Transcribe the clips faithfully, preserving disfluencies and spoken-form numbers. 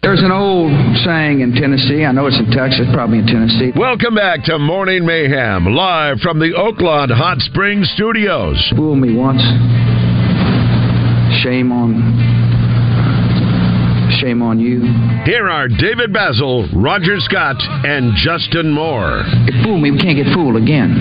There's an old saying in Tennessee. I know it's in Texas, probably in Tennessee. Welcome back to Morning Mayhem, live from the Oaklawn Hot Springs Studios. Fool me once. Shame on... Shame on you. Here are David Basil, Roger Scott, and Justin Moore. You fool me, we can't get fooled again.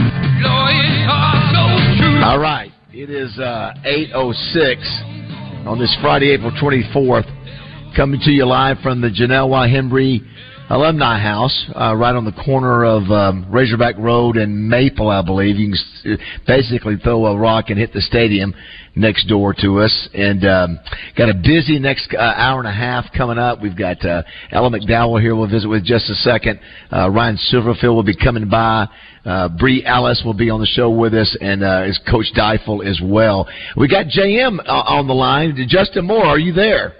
All right. It is uh, eight oh six on this Friday, April twenty-fourth. Coming to you live from the Janelle Y. Hembry Alumni House, uh, right on the corner of um, Razorback Road and Maple, I believe. You can basically throw a rock and hit the stadium next door to us. And um, got a busy next uh, hour and a half coming up. We've got uh, Ella McDowell here we'll visit with just a second. Uh, Ryan Silverfield will be coming by. Uh, Bree Ellis will be on the show with us, and uh, is Coach Deifel as well. We got J M uh, on the line. Justin Moore, are you there?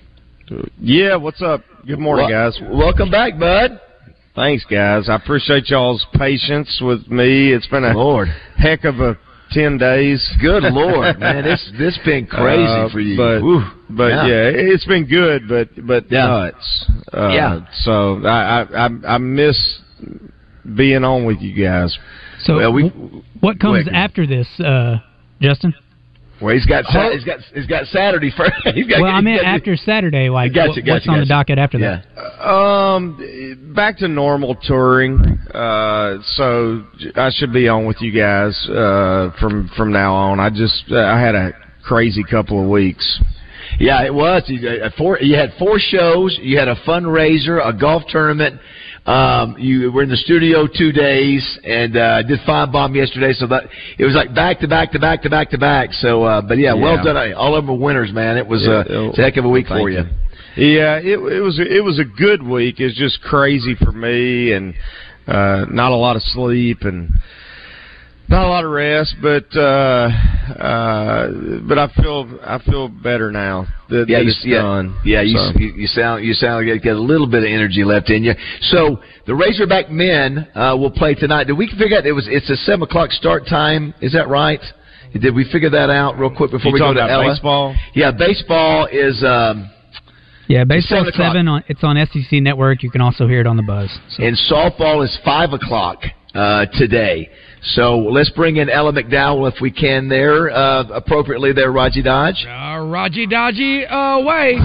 Yeah, what's up? Good morning, well, guys. Welcome back, bud. Thanks, guys. I appreciate y'all's patience with me. It's been a Lord. heck of a ten days. Good Lord, man. This this been crazy uh, for you. But, Ooh, but yeah. yeah, it's been good, but but yeah. nuts. Uh, yeah. So I, I I miss being on with you guys. So well, we, what comes wait. after this, uh, Justin? Well, he's got sa- he's got he's got Saturday first. he's got, well, I mean got, after Saturday, like gotcha, gotcha, what's on gotcha. the docket after yeah. that? Um, back to normal touring. Uh, so I should be on with you guys uh, from from now on. I just uh, I had a crazy couple of weeks. Yeah, it was. You, uh, four, you had four shows. You had a fundraiser, a golf tournament. Um, you were in the studio two days and uh, did Five Bomb yesterday, so that it was like back to back to back to back to back. So, uh, but yeah, yeah. well done, all over winners, man. It was yeah, uh, it's a heck of a week for you. you. Yeah, it, it was it was a good week. It's just crazy for me, and uh, not a lot of sleep and not a lot of rest, but uh, uh, but I feel I feel better now. That yeah, it's yeah, done. Yeah, you, so. you you sound you sound like you got a little bit of energy left in you. So the Razorback men uh, will play tonight. Did we figure out it was it's a seven o'clock start time? Is that right? Did we figure that out real quick before you we go to about Ella? Baseball? Yeah, baseball is. Um, Yeah, baseball seven on it's on S E C Network. You can also hear it on the Buzz. So. And softball is five o'clock uh, today. So let's bring in Ella McDowell if we can there uh, appropriately there, Raji Dodge. Uh, Raji Dodgy away.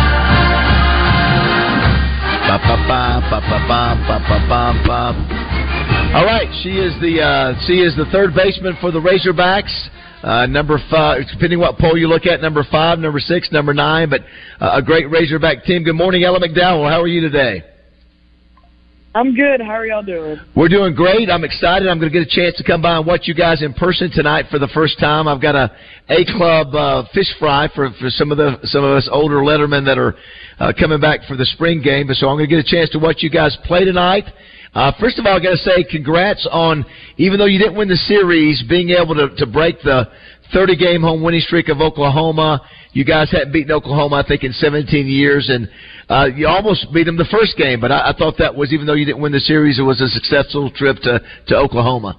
All right, she is the uh, she is the third baseman for the Razorbacks. Uh, number five, depending what poll you look at, number five, number six, number nine, but uh, a great Razorback team. Good morning, Ella McDowell. How are you today? I'm good. How are y'all doing? We're doing great. I'm excited. I'm going to get a chance to come by and watch you guys in person tonight for the first time. I've got a A-Club uh, fish fry for, for some of the some of us older lettermen that are uh, coming back for the spring game. So I'm going to get a chance to watch you guys play tonight. Uh, first of all, I got to say congrats on, even though you didn't win the series, being able to, to break the thirty-game home winning streak of Oklahoma. You guys hadn't beaten Oklahoma, I think, in seventeen years, and uh, you almost beat them the first game. But I, I thought that was, even though you didn't win the series, it was a successful trip to, to Oklahoma.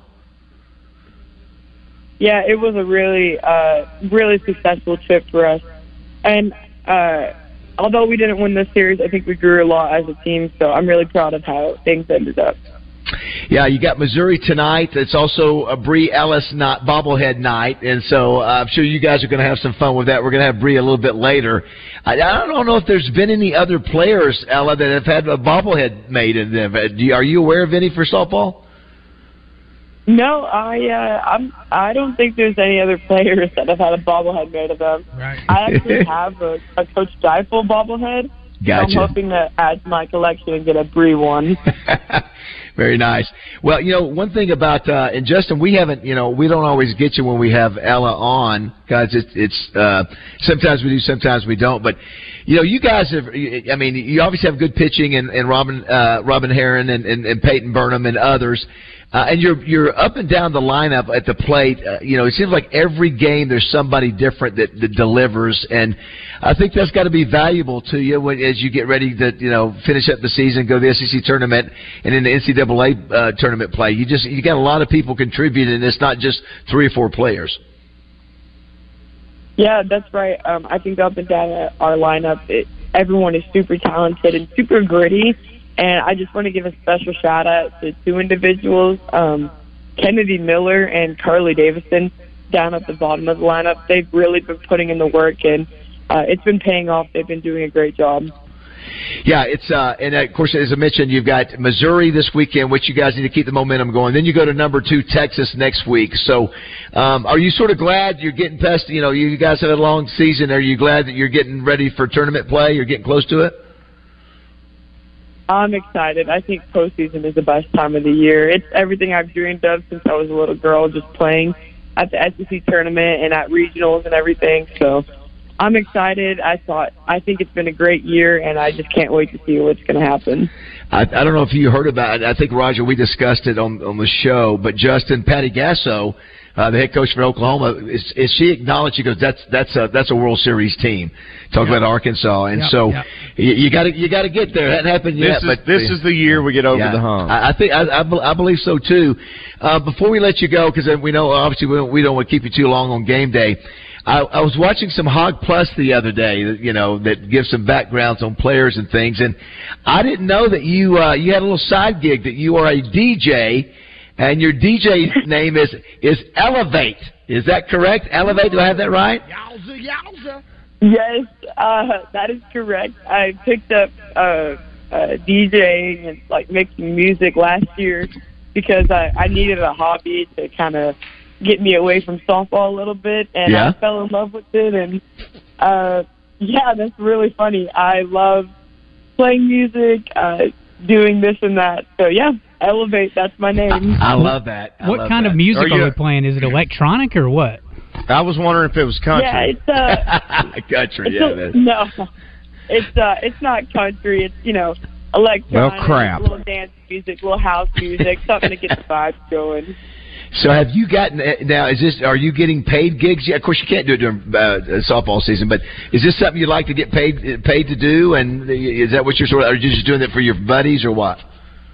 Yeah, it was a really, uh, really successful trip for us. And uh, although we didn't win the series, I think we grew a lot as a team, so I'm really proud of how things ended up. Yeah, you got Missouri tonight. It's also a Bree Ellis not bobblehead night, and so uh, I'm sure you guys are going to have some fun with that. We're going to have Bree a little bit later. I, I don't know if there's been any other players, Ella, that have had a bobblehead made in them. Are you aware of any for softball? No, I uh, I'm I don't think there's any other players that have had a bobblehead made of them. Right. I actually have a, a Coach Deifel bobblehead. Gotcha. I'm hoping to add to my collection and get a Bree one. Very nice. Well, you know, one thing about uh, and Justin, we haven't, you know, we don't always get you when we have Ella on, guys. It's, it's uh, sometimes we do, sometimes we don't. But you know, you guys have. I mean, you obviously have good pitching, and, and Robin uh, Robin Heron and, and, and Peyton Burnham and others. Uh, and you're you're up and down the lineup at the plate. Uh, you know, it seems like every game there's somebody different that, that delivers, and I think that's got to be valuable to you when, as you get ready to you know finish up the season, go to the S E C tournament, and in the N C double A uh, tournament play. You just you got a lot of people contributing, and it's not just three or four players. Yeah, that's right. Um, I think up and down our lineup, it, everyone is super talented and super gritty. And I just want to give a special shout out to two individuals, um, Kennedy Miller and Carly Davison, down at the bottom of the lineup. They've really been putting in the work, and uh, it's been paying off. They've been doing a great job. Yeah, it's uh, and of course, as I mentioned, you've got Missouri this weekend, which you guys need to keep the momentum going. Then you go to number two, Texas, next week. So, um, are you sort of glad you're getting past? You know, you guys had a long season. Are you glad that you're getting ready for tournament play? You're getting close to it. I'm excited. I think postseason is the best time of the year. It's everything I've dreamed of since I was a little girl, just playing at the S E C tournament and at regionals and everything. So I'm excited. I thought I think it's been a great year, and I just can't wait to see what's going to happen. I, I don't know if you heard about it. I think, Roger, we discussed it on, on the show, but Justin Patty Gasso, uh, the head coach for Oklahoma, is, is she acknowledged? She goes, "That's that's a that's a World Series team." Talk yep. about Arkansas, and yep, so yep. you got to you got to get there. That happened this yet, is, but this is the year we get over yeah, the hump. I, I think I, I, I believe so too. Uh, before we let you go, because we know obviously we don't, we don't want to keep you too long on game day. I, I was watching some Hog Plus the other day, you know, that gives some backgrounds on players and things, and I didn't know that you uh, you had a little side gig that you are a D J, and your D J name is is Elevate. Is that correct? Elevate? Do I have that right? Yowza, yowza. Yes, uh, that is correct. I picked up uh, uh, DJing and like making music last year because I, I needed a hobby to kind of get me away from softball a little bit, and yeah. I fell in love with it. And uh, yeah, that's really funny. I love playing music, uh, doing this and that. So yeah, Elevate. That's my name. I, I love that. I what love kind that. of music are, are you, we playing? Is it electronic or what? I was wondering if it was country. Yeah, it's uh, country. it's Yeah, a, that's... no, it's uh, it's not country. It's you know, electronic, Well, crap. little dance music, little house music, something to get the vibes going. So have you gotten now? Is this? Are you getting paid gigs? Yeah, of course you can't do it during uh, softball season, but is this something you'd like to get paid paid to do? And is that what you're sort of? Are you just doing it for your buddies or what?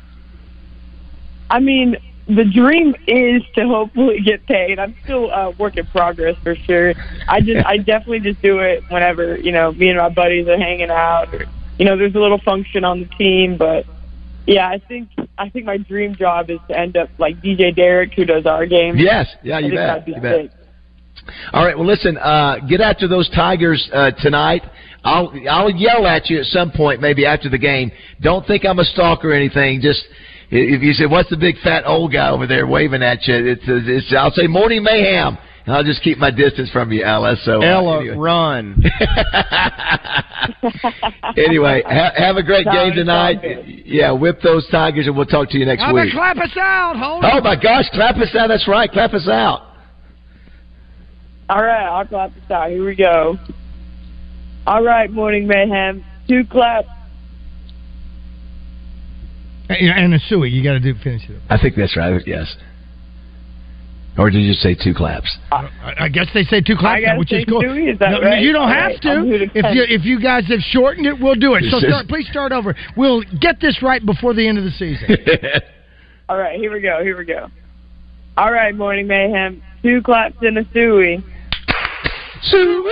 I mean, the dream is to hopefully get paid. I'm still a uh, work in progress for sure. I just, I definitely just do it whenever you know me and my buddies are hanging out, or you know, there's a little function on the team, but. Yeah, I think I think my dream job is to end up like D J Derek, who does our game. Yes, yeah, you bet. You bet. All right, well, listen, uh, get after those Tigers uh, tonight. I'll I'll yell at you at some point, maybe after the game. Don't think I'm a stalker or anything. Just if you say, "What's the big fat old guy over there waving at you?" It's, it's I'll say Morning Mayhem. And I'll just keep my distance from you, Ella. So, Ella, uh, anyway. run. Anyway, ha- have a great game tonight. Yeah, whip those Tigers, and we'll talk to you next How week. about clap us out? Hold Oh, on. my gosh, clap us out. That's right, clap us out. All right, I'll clap this out. Here we go. All right, Morning Mayhem. Two claps. And a suey, you got to do finish it. I think that's right, yes. Or did you say two claps? I, I guess they say two claps, I which say is cool. Suey, is that no, right? you don't All have right, to. I'll do it If again. you if you guys have shortened it, we'll do it. So This is- start, please start over. We'll get this right before the end of the season. All right, here we go. Here we go. All right, Morning Mayhem. Two claps and a suey. Suey!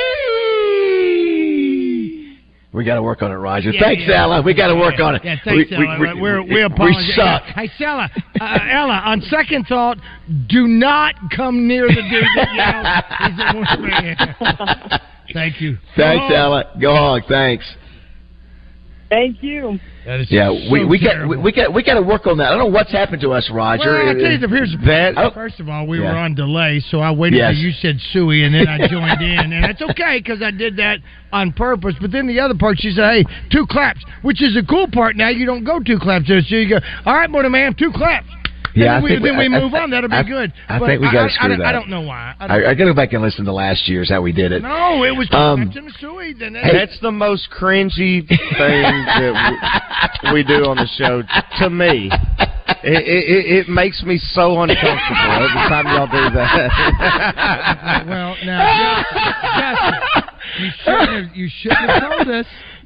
We got to work on it, Roger. Yeah, thanks, yeah. Ella. We got to Yeah, work on it. Yeah, thanks, we, Ella. We, We, We're, we we apologize. suck. Hey, Ella, uh, Ella, on second thought, do not come near the dude that yelled. Thank you. Thanks, Go Ella. Go hog. Thanks. Thank you. That is Yeah, so we we got terrible. we, we got we got to work on that. I don't know what's happened to us, Roger. Well, I tell you, Uh, here's the that- that. First of all, we Yeah. were on delay, so I waited Yes. till you said suey, and then I joined in, and it's okay because I did that on purpose. But then the other part, she said, "Hey, two claps," which is the cool part. Now you don't go two claps, so you go, "All right, Morning Man, two claps." Yeah, then I we, think then we- we I- move I- on. That'll be I- good. I But think we gotta I, screw I, that I up. don't know why. I, don't I, I got to go back and listen to last year's how we did it. no, it was two Um, claps and a suey. Then That's the most cringy thing that we, we do on the show. To me, it, it, it makes me so uncomfortable every time y'all do that. well, now, Justin, Justin, you shouldn't have, you shouldn't have told us.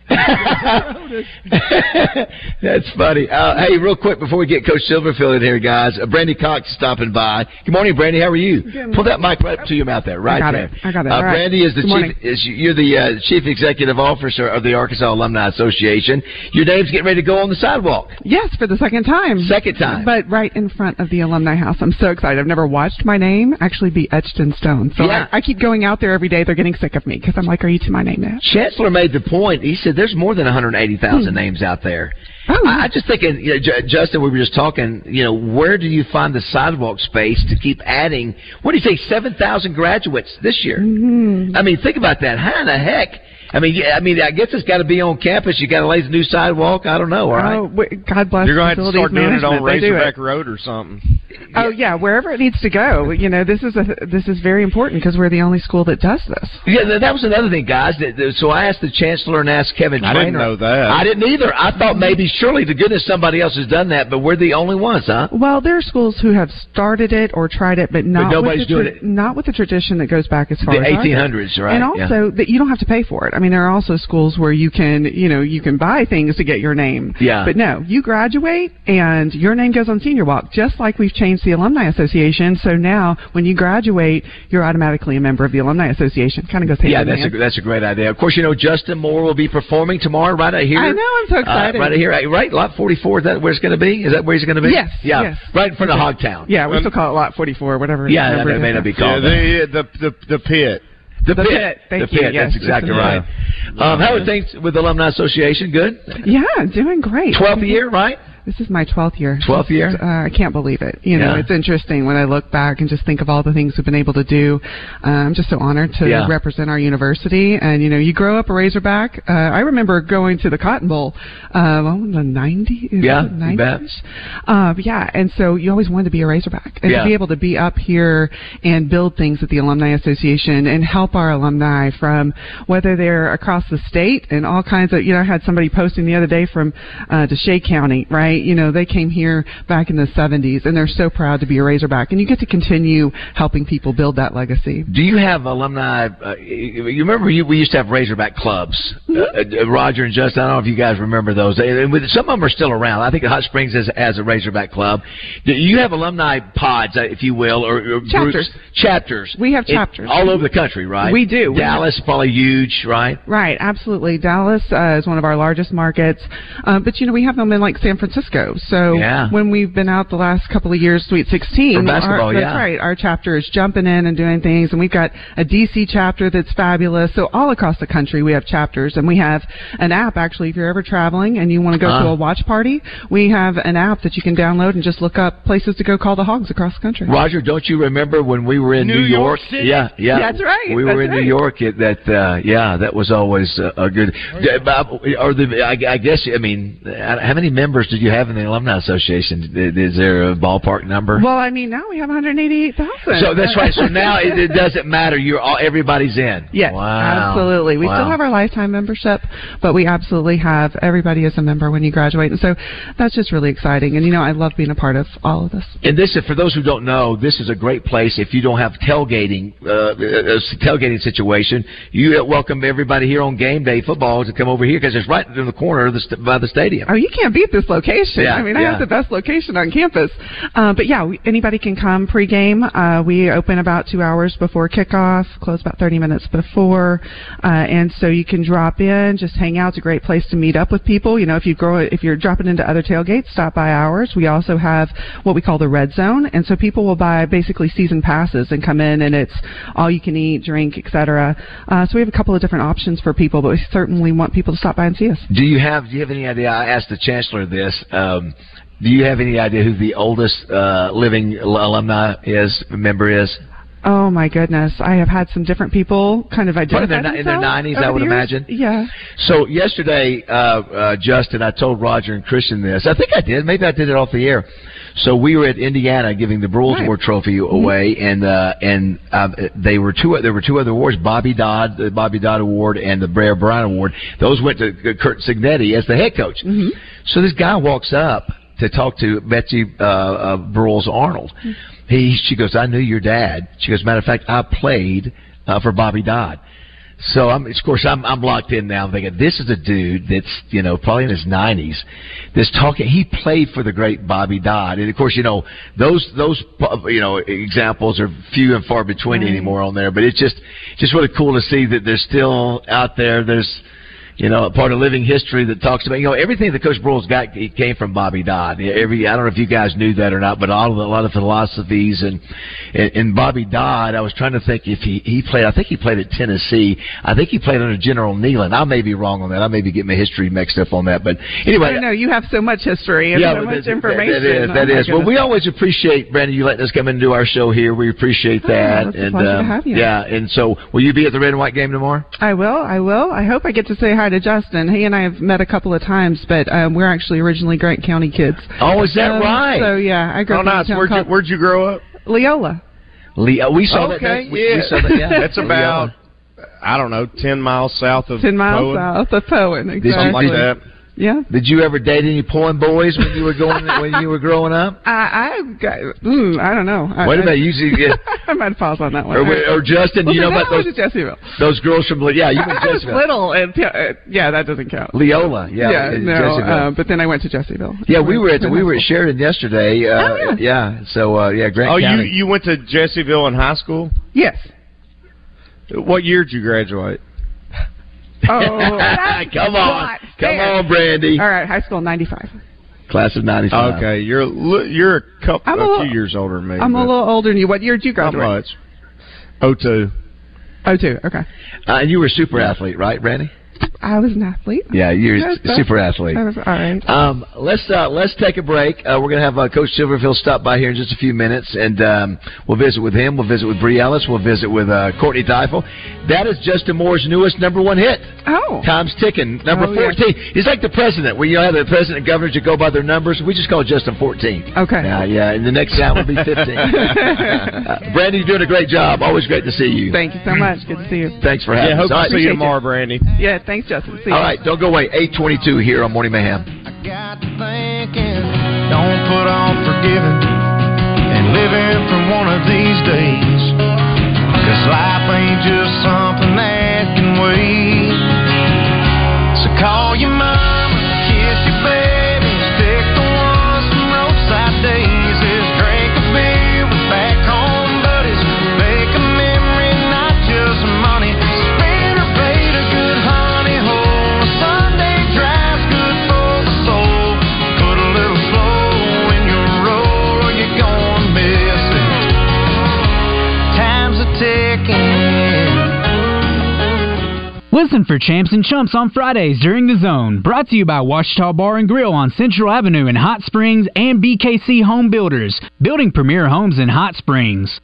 That's funny. Uh, hey, real quick before we get Coach Silverfield in here, guys, uh, Brandy Cox is stopping by. Good morning, Brandy. How are you? Good Pull that mic right up to your mouth there, right I got there. It. I got it. Uh, All right. Brandy is the Good chief. morning. Is, you're the uh, chief executive officer of the Arkansas Alumni Association. Your name's getting ready to go on the sidewalk. Yes, for the second time. Second time. But right in front of the Alumni House. I'm so excited. I've never watched my name actually be etched in stone. So Yeah. I, I keep going out there every day. They're getting sick of me because I'm like, are you to my name now? Chancellor made the point. He said there's more than one hundred eighty thousand Hmm. names out there. Oh, I, I just thinking, you know, J- Justin, we were just talking, you know, where do you find the sidewalk space to keep adding, what do you say, seven thousand graduates this year? Mm-hmm. I mean, think about that. How in the heck? I mean, yeah, I mean, I guess it's got to be on campus. You got to lay the new sidewalk. I don't know. All right. Oh, w- God bless You're going to have to facilities start doing it on management. They do Razorback it. Road or something. Oh yeah, wherever it needs to go. You know, this is a this is very important because we're the only school that does this. Yeah, th- that was another thing, guys. That- that- So I asked the chancellor and asked Kevin I Traynor. didn't know that. I didn't either. I thought maybe, surely to goodness, somebody else has done that, but we're the only ones, huh? Well, there are schools who have started it or tried it, but not nobody's with the doing tra- it. not with the tradition that goes back as far The as ours. eighteen hundreds, right? And also that you don't have to pay for it. I mean, there are also schools where you can, you know, you can buy things to get your name. Yeah. But no, you graduate and your name goes on Senior Walk, just like we've changed the Alumni Association. So now, when you graduate, you're automatically a member of the Alumni Association. Kind of goes hand Yeah, in that's hand. a that's a great idea. Of course, you know Justin Moore will be performing tomorrow, right out here. I know, I'm so excited. Uh, right out here, right? Lot forty-four. Is that where it's going to be? Is that where he's going to be? Yes, Yeah. yes. Right in front of Hogtown. Yeah, we still call it Lot forty-four, whatever. Yeah, number that it may is. not be Yeah, called. that. the, the the the pit. The, The pit. pit. Thank the you. pit. Yes, That's exactly yes, right. Um, how are things with the Alumni Association? Good. Yeah, doing great. Twelfth year, right? This is my twelfth year. Twelfth year? Uh, I can't believe it. You know, Yeah. it's interesting when I look back and just think of all the things we've been able to do. Uh, I'm just so honored to Yeah. represent our university. And, you know, you grow up a Razorback. Uh, I remember going to the Cotton Bowl, uh, well, in the nineties. Yeah, it you bet. nineties? Uh, but yeah, and so you always wanted to be a Razorback. And Yeah. to be able to be up here and build things at the Alumni Association and help our alumni from whether they're across the state and all kinds of, you know, I had somebody posting the other day from uh, Deshae County, right? You know, they came here back in the seventies, and they're so proud to be a Razorback. And you get to continue helping people build that legacy. Do you have alumni? Uh, you remember you, we used to have Razorback clubs. Mm-hmm. Uh, uh, Roger and Justin, I don't know if you guys remember those. They, and with, some of them are still around. I think Hot Springs has, has a Razorback club. Do you have alumni pods, uh, if you will, or, or Chapters. groups? Chapters. We have It- chapters. all over the country, right? We do. We Dallas is probably huge, right? Right, absolutely. Dallas uh, is one of our largest markets, uh, but you know we have them in like San Francisco. So Yeah. when we've been out the last couple of years, Sweet sixteen, For basketball, our, yeah. that's right. Our chapter is jumping in and doing things, and we've got a D C chapter that's fabulous. So all across the country, we have chapters, and we have an app. Actually, if you're ever traveling and you want to go Uh. to a watch party, we have an app that you can download and just look up places to go call the hogs across the country. Roger, don't you remember when we were in New New, York City? Yeah, yeah. That's right, We were that's in New right. York. It, that uh, yeah, that was always uh, a good. D- Bob, Or the I, I guess I mean, uh, how many members did you have in the Alumni Association? Is there a ballpark number? Well, I mean, now we have one hundred eighty-eight thousand. So that's right. So now it, it doesn't matter. You're all everybody's in. Yes, Wow. absolutely. We Wow. still have our lifetime membership, but we absolutely have everybody as a member when you graduate. And so that's just really exciting. And, you know, I love being a part of all of this. And this, for those who don't know, this is a great place if you don't have tailgating, uh, a tailgating situation. You welcome everybody here on game day football to come over here because it's right in the corner of the st- by the stadium. Oh, you can't beat this location. Yeah, I mean, I yeah. have the best location on campus. Uh, but, yeah, we, anybody can come pregame. Uh, we open about two hours before kickoff, close about thirty minutes before. Uh, and so you can drop in, just hang out. It's a great place to meet up with people. You know, if, you grow, if you're dropping into other tailgates, stop by ours. We also have what we call the Red Zone. And so people will buy basically season passes and come in, and it's all you can eat, drink, et cetera. Uh, so we have a couple of different options for people, but we certainly want people to stop by and see us. Do you have Do you have any idea? I asked the chancellor this. Um, do you have any idea who the oldest uh, living alumni is member is? Oh my goodness! I have had some different people kind of identify in their, in their themselves nineties, over I would the years. imagine. Yeah. So yesterday, uh, uh, Justin, I told Roger and Christian this. I think I did. Maybe I did it off the air. So we were at Indiana giving the Brewers Right. Award trophy away, and uh, and uh, they were two. There were two other awards: Bobby Dodd, the Bobby Dodd Award, and the Brer Bryant Award. Those went to Kurt Signetti as the head coach. Mm-hmm. So this guy walks up to talk to Betsy uh, uh, Burles Arnold. He, she goes, I knew your dad. She goes, matter of fact, I played uh, for Bobby Dodd. So I'm, of course, I'm I'm locked in now. I'm thinking this is a dude that's, you know, probably in his nineties, that's talking. He played for the great Bobby Dodd, and of course, you know, those those you know examples are few and far between right. anymore on there. But it's just just really cool to see that they're still out there. There's, you know, a part of living history that talks about, you know, everything that Coach Broyles got, it came from Bobby Dodd. Every, I don't know if you guys knew that or not, but all of the, a lot of philosophies and, and, and Bobby Dodd, I was trying to think if he, he played, I think he played at Tennessee. I think he played under General Neyland. I may be wrong on that. I may be getting my history mixed up on that. But anyway. I don't know. You have so much history and yeah, so much that, information. That is. That oh is. Well, we always appreciate, Brandon, you letting us come in and do our show here. We appreciate that. Oh, it's and, a pleasure um, to have you. Yeah. And so, will you be at the red and white game tomorrow? I will. I will. I hope I get to say hi to Justin. He and I have met a couple of times, but um, we're actually originally Grant County kids. Oh, is that um, right? So yeah, I grew oh, up nice. in a town Where'd called you Where'd you grow up? Leola. Leo, we saw okay, that. that we, yeah. we saw that, yeah. That's about, I don't know, ten miles south of ten miles Poen. south of Poen. Exactly. Something like that. Yeah. Did you ever date any Poen boys when you were going when you were growing up? I I got, mm, I don't know. I, Wait a minute, I, you see, yeah. I might pause on that one. Or, or Justin, well, you know so about those to Jessieville. those girls from yeah, you went to I was Jessieville. little, and uh, yeah, that doesn't count. Leola, yeah, yeah, no, Jessieville. uh, but then I went to Jessieville. Yeah, we were at we were at Sheridan yesterday. Uh, oh, yeah. yeah, so uh, yeah, Grant Oh, County. you you went to Jessieville in high school? Yes. What year did you graduate? Oh, come on, come on, Brandy. All right, high school ninety-five. Class of ninety-five. Okay, you're you're a couple, I'm a, a little, few years older than me. I'm a little older than you. What year did you graduate? Not much. Oh two. Oh two. Okay. Uh, and you were a super athlete, right, Brandy? I was an athlete. Yeah, you're a That's, super athlete. That was all right. Um, let's uh, let's take a break. Uh, we're going to have uh, Coach Silverfield stop by here in just a few minutes, and um, we'll visit with him. We'll visit with Bree Ellis. We'll visit with uh, Courtney Teifel. That is Justin Moore's newest number one hit. Oh. Time's ticking. Number oh, fourteen. Yeah. He's like the president. Where you have the president and governors that go by their numbers. We just call Justin fourteen. Okay. Uh, yeah, and the next sound will be fifteen. uh, Brandy, you're doing a great job. Always great to see you. Thank you so much. Good to see you. Thanks for having yeah, us. hope to see you tomorrow, you. Brandy. Yeah, thanks, Justin. See you. All right, don't go away. eight twenty-two here on Morning Mayhem. I got to thinking, don't put off forgiving and living for one of these days. Cause life ain't just something that can wait. So call your mama, kiss your babies, pick the ones from roadside daisies, drink a beer with back home buddies, make a memory, not just money. Spend or bait a good honey hole. A Sunday drive's good for the soul. Put a little slow in your roll or you're gonna miss it. Time's a ticking. Listen for Champs and Chumps on Fridays during The Zone. Brought to you by Washita Bar and Grill on Central Avenue in Hot Springs and B K C Home Builders, building premier homes in Hot Springs.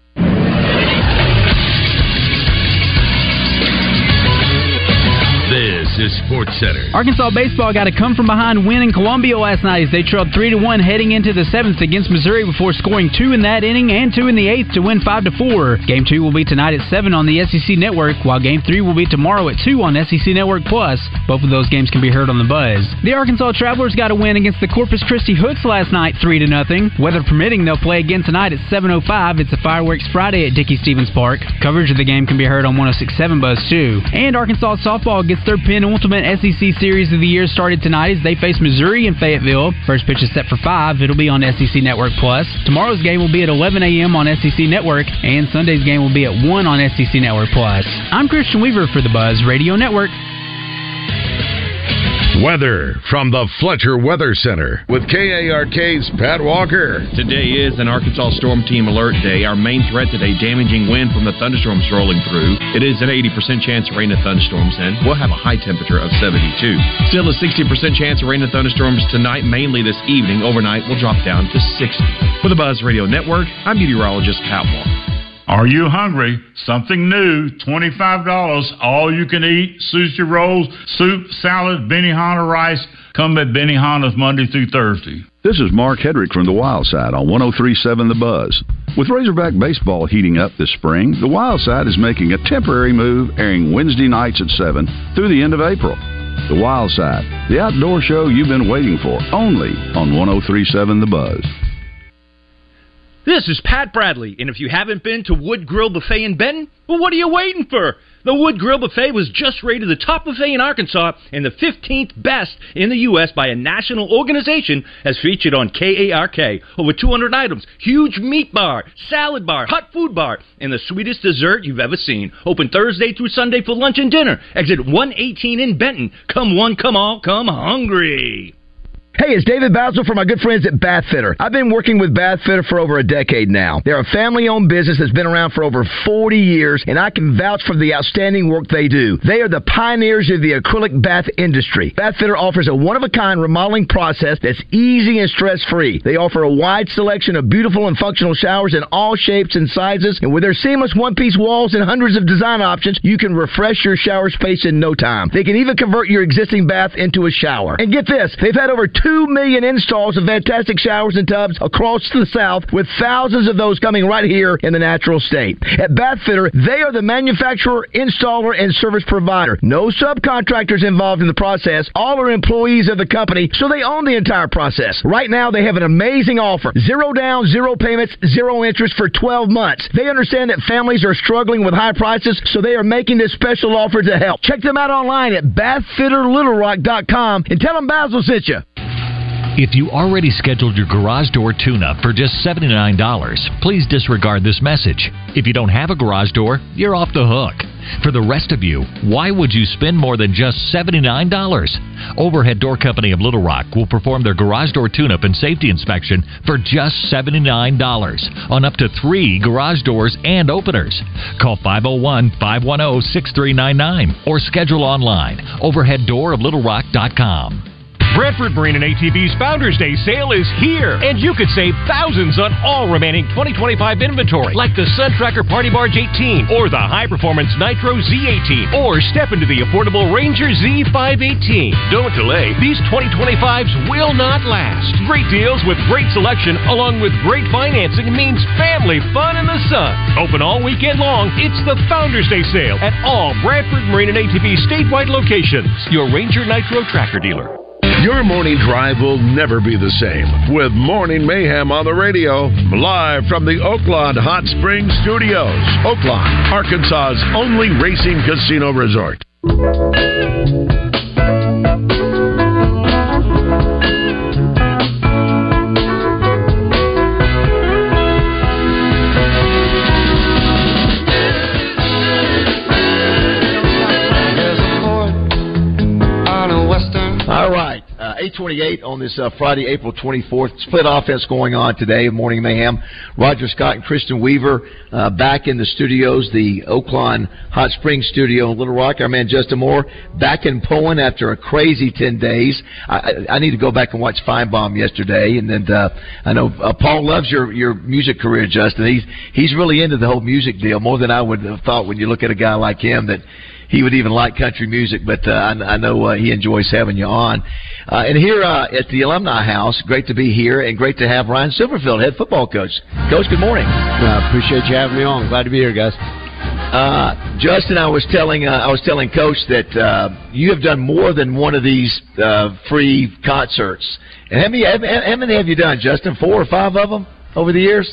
This is Sports Center. Arkansas baseball got a come-from-behind win in Columbia last night as they trailed three to one heading into the seventh against Missouri before scoring two in that inning and two in the eighth to win five to four. Game two will be tonight at seven on the S E C Network, while Game three will be tomorrow at two on S E C Network Plus. Both of those games can be heard on the Buzz. The Arkansas Travelers got a win against the Corpus Christi Hooks last night, three to nothing. Weather permitting, they'll play again tonight at seven oh five. It's a Fireworks Friday at Dickey-Stevens Park. Coverage of the game can be heard on one oh six point seven Buzz too. And Arkansas softball gets their penultimate S E C Series of the year started tonight as they face Missouri in Fayetteville. First pitch is set for five. It'll be on S E C Network Plus. Tomorrow's game will be at eleven a.m. on S E C Network, and Sunday's game will be at one on S E C Network Plus. I'm Christian Weaver for the Buzz Radio Network. Weather from the Fletcher Weather Center with K A R K's Pat Walker. Today is an Arkansas Storm Team Alert Day. Our main threat today, damaging wind from the thunderstorms rolling through. It is an eighty percent chance of rain and thunderstorms, and we'll have a high temperature of seventy-two. Still a sixty percent chance of rain and thunderstorms tonight, mainly this evening. Overnight, will drop down to sixty. For the Buzz Radio Network, I'm meteorologist Pat Walker. Are you hungry? Something new, twenty-five dollars, all you can eat, sushi rolls, soup, salad, Benihana rice. Come at Benihana's Monday through Thursday. This is Mark Hedrick from the Wild Side on one oh three point seven The Buzz. With Razorback baseball heating up this spring, the Wild Side is making a temporary move, airing Wednesday nights at seven through the end of April. The Wild Side, the outdoor show you've been waiting for, only on one oh three point seven The Buzz. This is Pat Bradley, and if you haven't been to Wood Grill Buffet in Benton, well, what are you waiting for? The Wood Grill Buffet was just rated the top buffet in Arkansas and the fifteenth best in the U S by a national organization, as featured on K A R K. Over two hundred items, huge meat bar, salad bar, hot food bar, and the sweetest dessert you've ever seen. Open Thursday through Sunday for lunch and dinner. Exit one eighteen in Benton. Come one, come all, come hungry. Hey, it's David Basil from my good friends at Bath Fitter. I've been working with Bath Fitter for over a decade now. They're a family-owned business that's been around for over forty years, and I can vouch for the outstanding work they do. They are the pioneers of the acrylic bath industry. Bath Fitter offers a one-of-a-kind remodeling process that's easy and stress-free. They offer a wide selection of beautiful and functional showers in all shapes and sizes, and with their seamless one-piece walls and hundreds of design options, you can refresh your shower space in no time. They can even convert your existing bath into a shower. And get this, they've had over two million installs of fantastic showers and tubs across the South, with thousands of those coming right here in the natural state. At Bath Fitter, they are the manufacturer, installer, and service provider. No subcontractors involved in the process. All are employees of the company, so they own the entire process. Right now, they have an amazing offer. Zero down, zero payments, zero interest for twelve months. They understand that families are struggling with high prices, so they are making this special offer to help. Check them out online at bath fitter little rock dot com and tell them Basil sent you. If you already scheduled your garage door tune-up for just seventy-nine dollars, please disregard this message. If you don't have a garage door, you're off the hook. For the rest of you, why would you spend more than just seventy-nine dollars? Overhead Door Company of Little Rock will perform their garage door tune-up and safety inspection for just seventy-nine dollars on up to three garage doors and openers. Call five oh one, five one oh, six three nine nine or schedule online, overhead door of little rock dot com. Bradford Marine and A T V's Founders Day sale is here, and you could save thousands on all remaining twenty twenty-five inventory, like the Sun Tracker Party Barge eighteen, or the High Performance Nitro Z eighteen, or step into the affordable Ranger Z five eighteen. Don't delay. These twenty twenty-fives will not last. Great deals with great selection, along with great financing, means family fun in the sun. Open all weekend long. It's the Founders Day sale at all Bradford Marine and A T V statewide locations. Your Ranger Nitro Tracker dealer. Your morning drive will never be the same with Morning Mayhem on the radio, live from the Oaklawn Hot Springs Studios. Oaklawn, Arkansas's only racing casino resort. All right, uh, eight twenty-eight on this uh, Friday, April twenty-fourth. Split offense going on today, Morning Mayhem. Roger Scott and Kristen Weaver uh, back in the studios, the Oaklawn Hot Springs studio in Little Rock. Our man Justin Moore back in Poland after a crazy ten days. I, I, I need to go back and watch Feinbaum yesterday, and then uh, I know uh, Paul loves your, your music career, Justin. He's he's really into the whole music deal more than I would have thought when you look at a guy like him that he would even like country music, but uh, I, I know uh, he enjoys having you on. Uh, and here uh, at the Alumni House, great to be here and great to have Ryan Silverfield, head football coach. Coach, good morning. I uh, appreciate you having me on. Glad to be here, guys. Uh, Justin, I was telling uh, I was telling Coach that uh, you have done more than one of these uh, free concerts. And how many, how many have you done, Justin? Four or five of them over the years?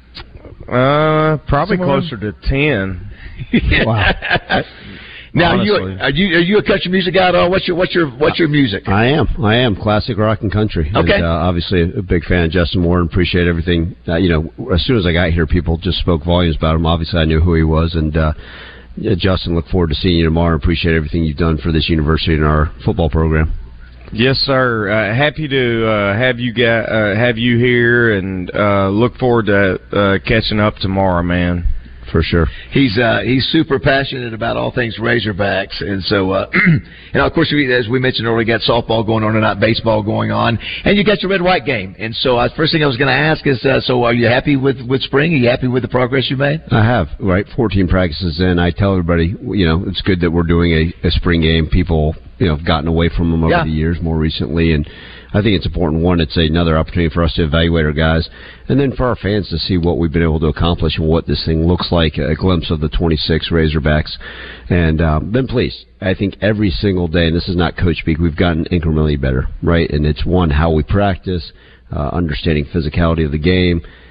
Uh, probably Somewhere closer to ten. Wow. Now, are you, are you are you a country music guy at all? What's your what's your what's your music? I am. I am classic rock and country. Okay. And, uh, obviously, a big fan of Justin Moore and appreciate everything. Uh, you know, as soon as I got here, people just spoke volumes about him. Obviously, I knew who he was, and uh, yeah, Justin, look forward to seeing you tomorrow. Appreciate everything you've done for this university and our football program. Yes, sir. Uh, happy to uh, have you get, uh, have you here, and uh, look forward to uh, catching up tomorrow, man. For sure. He's uh, he's super passionate about all things Razorbacks, and so uh, and of course, we, as we mentioned earlier, we got softball going on tonight, baseball going on, and you got your red white game. And so, uh, first thing I was going to ask is, uh, so are you happy with, with spring? Are you happy with the progress you made? I have, right? fourteen practices in. I tell everybody, you know, it's good that we're doing a, a spring game. People, you know, have gotten away from them over yeah. the years more recently, and I think it's important. One, it's another opportunity for us to evaluate our guys, and then for our fans to see what we've been able to accomplish and what this thing looks like, a glimpse of the twenty-six Razorbacks. And um, then please, I think every single day, and this is not coach speak, we've gotten incrementally better, right? And it's, one, how we practice, uh, understanding physicality of the game,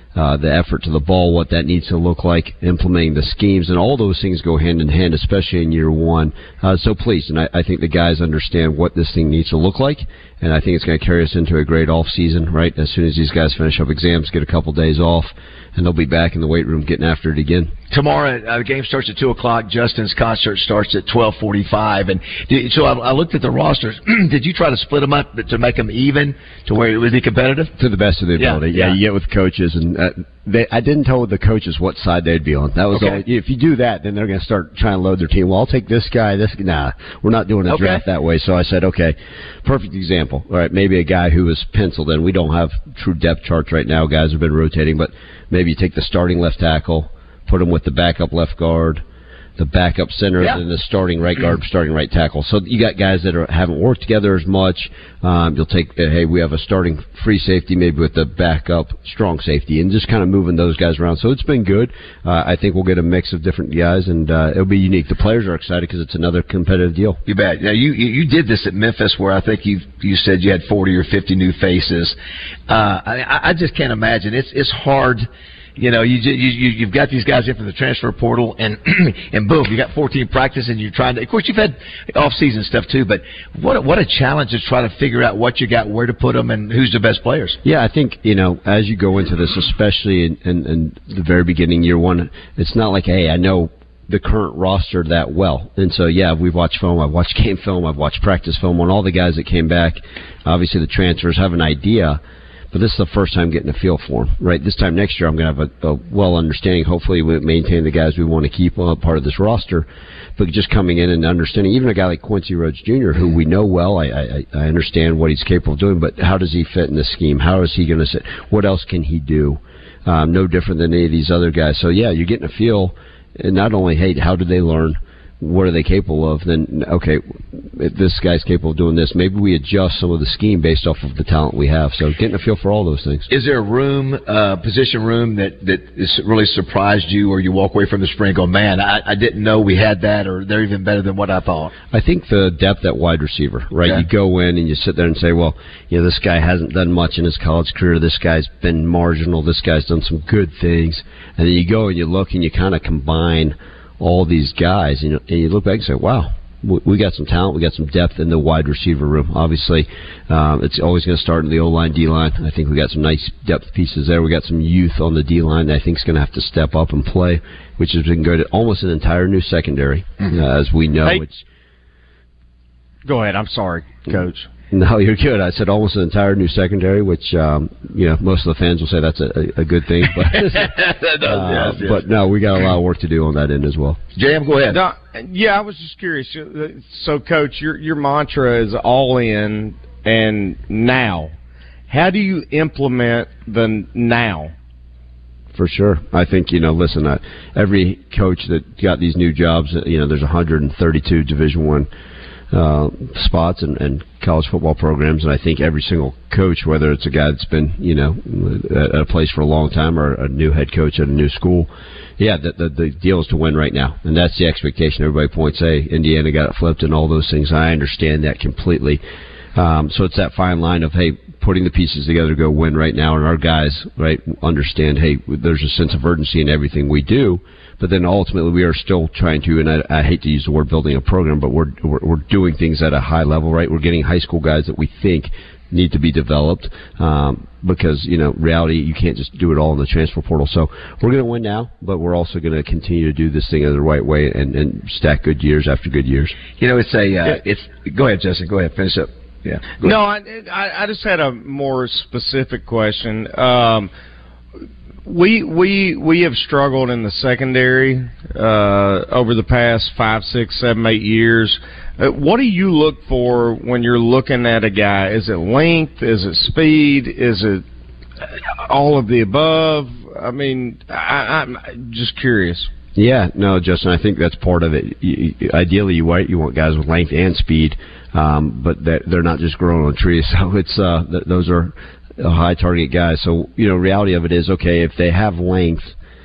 uh, the effort to the ball, what that needs to look like, implementing the schemes, and all those things go hand in hand, especially in year one. Uh, so pleased, and I, I think the guys understand what this thing needs to look like, and I think it's going to carry us into a great off season, right? As soon as these guys finish up exams, get a couple days off, and they'll be back in the weight room getting after it again. Tomorrow, uh, the game starts at two o'clock. Justin's concert starts at twelve forty-five. And did, so I, I looked at the rosters. Did you try to split them up to make them even, to where it would be competitive? To the best of their Yeah, ability. Yeah, yeah. you get with coaches, and uh, they, I didn't tell the coaches what side they'd be on. That was Okay. all. If you do that, then they're going to start trying to load their team. Well, I'll take this guy. This nah, we're not doing a Okay. draft that way. So I said, okay, perfect example. All right, maybe a guy who was penciled in. We don't have true depth charts right now. Guys have been rotating, but maybe you take the starting left tackle, put him with the backup left guard, the backup center, Yeah. and the starting right guard, starting right tackle. So you got guys that are, haven't worked together as much. Um, you'll take, uh, hey, we have a starting free safety, maybe with the backup strong safety, and just kind of moving those guys around. So it's been good. Uh, I think we'll get a mix of different guys, and uh, it'll be unique. The players are excited because it's another competitive deal. You bet. Now, you, you you did this at Memphis, where I think you you said you had forty or fifty new faces. Uh, I, I just can't imagine. It's it's hard. You know, you, ju- you you you've got these guys in from the transfer portal, and and boom, you got fourteen practice, and you're trying to. Of course, you've had off season stuff too, but what a, what a challenge to try to figure out what you got, where to put them, and who's the best players. Yeah, I think, you know, as you go into this, especially in, in, in the very beginning, year one, it's not like, hey, I know the current roster that well. And so, yeah, we've watched film, I've watched game film, I've watched practice film on all the guys that came back. Obviously, the transfers have an idea, but this is the first time getting a feel for them, right? This time next year, I'm going to have a, a well understanding. Hopefully, we maintain the guys we want to keep uh, part of this roster. But just coming in and understanding, even a guy like Quincy Rhodes Junior, who we know well, I, I, I understand what he's capable of doing, but how does he fit in the scheme? How is he going to sit? What else can he do? Um, no different than any of these other guys. So, yeah, you're getting a feel, and not only, hey, how did they learn? What are they capable of? Then, okay, if this guy's capable of doing this, maybe we adjust some of the scheme based off of the talent we have. So getting a feel for all those things. Is there a room, uh, position room that that is really surprised you, or you walk away from the spring going, man, I, I didn't know we had that, or they're even better than what I thought? I think the depth at wide receiver, right? Okay. You go in and you sit there and say, well, you know, this guy hasn't done much in his college career. This guy's been marginal. This guy's done some good things. And then you go and you look and you kind of combine all these guys, you know, and you look back and say, wow, we, we got some talent, we got some depth in the wide receiver room. Obviously, um, it's always going to start in the O-line, D-line. I think we got some nice depth pieces there. We got some youth on the D-line that I think is going to have to step up and play, which has been good. Almost an entire new secondary, Mm-hmm. uh, as we know. Hey, Which, go ahead. I'm sorry, Coach. no, you're good. I said almost an entire new secondary, which, um, you know, most of the fans will say that's a, a good thing. But, That does, uh, yes, yes. but no, we got a lot of work to do on that end as well. Jam, go ahead. No, yeah, I was just curious. So, Coach, your your mantra is all in and now. How do you implement the now? For sure. I think, you know, listen, uh, every coach that got these new jobs, uh, you know, there's one hundred thirty-two Division One uh, spots and, and college football programs, and I think every single coach, whether it's a guy that's been, you know, at a place for a long time or a new head coach at a new school, yeah, the, the, the deal is to win right now, and that's the expectation. Everybody points, hey, Indiana got it flipped and all those things. I understand that completely. Um, so it's that fine line of, hey, putting the pieces together to go win right now, and our guys, right, understand, hey, there's a sense of urgency in everything we do, but then ultimately we are still trying to, and I, I hate to use the word building a program, but we're, we're we're doing things at a high level, right? We're getting high school guys that we think need to be developed, um, because, you know, reality, you can't just do it all in the transfer portal. So we're going to win now, but we're also going to continue to do this thing in the right way and, and stack good years after good years. You know, it's a, uh, it's, go ahead, Justin, go ahead, finish up. Yeah. No, I, I I just had a more specific question. Um, we we we have struggled in the secondary uh, over the past five, six, seven, eight years. Uh, what do you look for when you're looking at a guy? Is it length? Is it speed? Is it all of the above? I mean, I, I'm just curious. Yeah, no, Justin, I think that's part of it. You, you, ideally, you want you want guys with length and speed, um, but they're, they're not just growing on trees. So it's uh, th- those are high target guys. So, you know, reality of it is, okay, if they have length,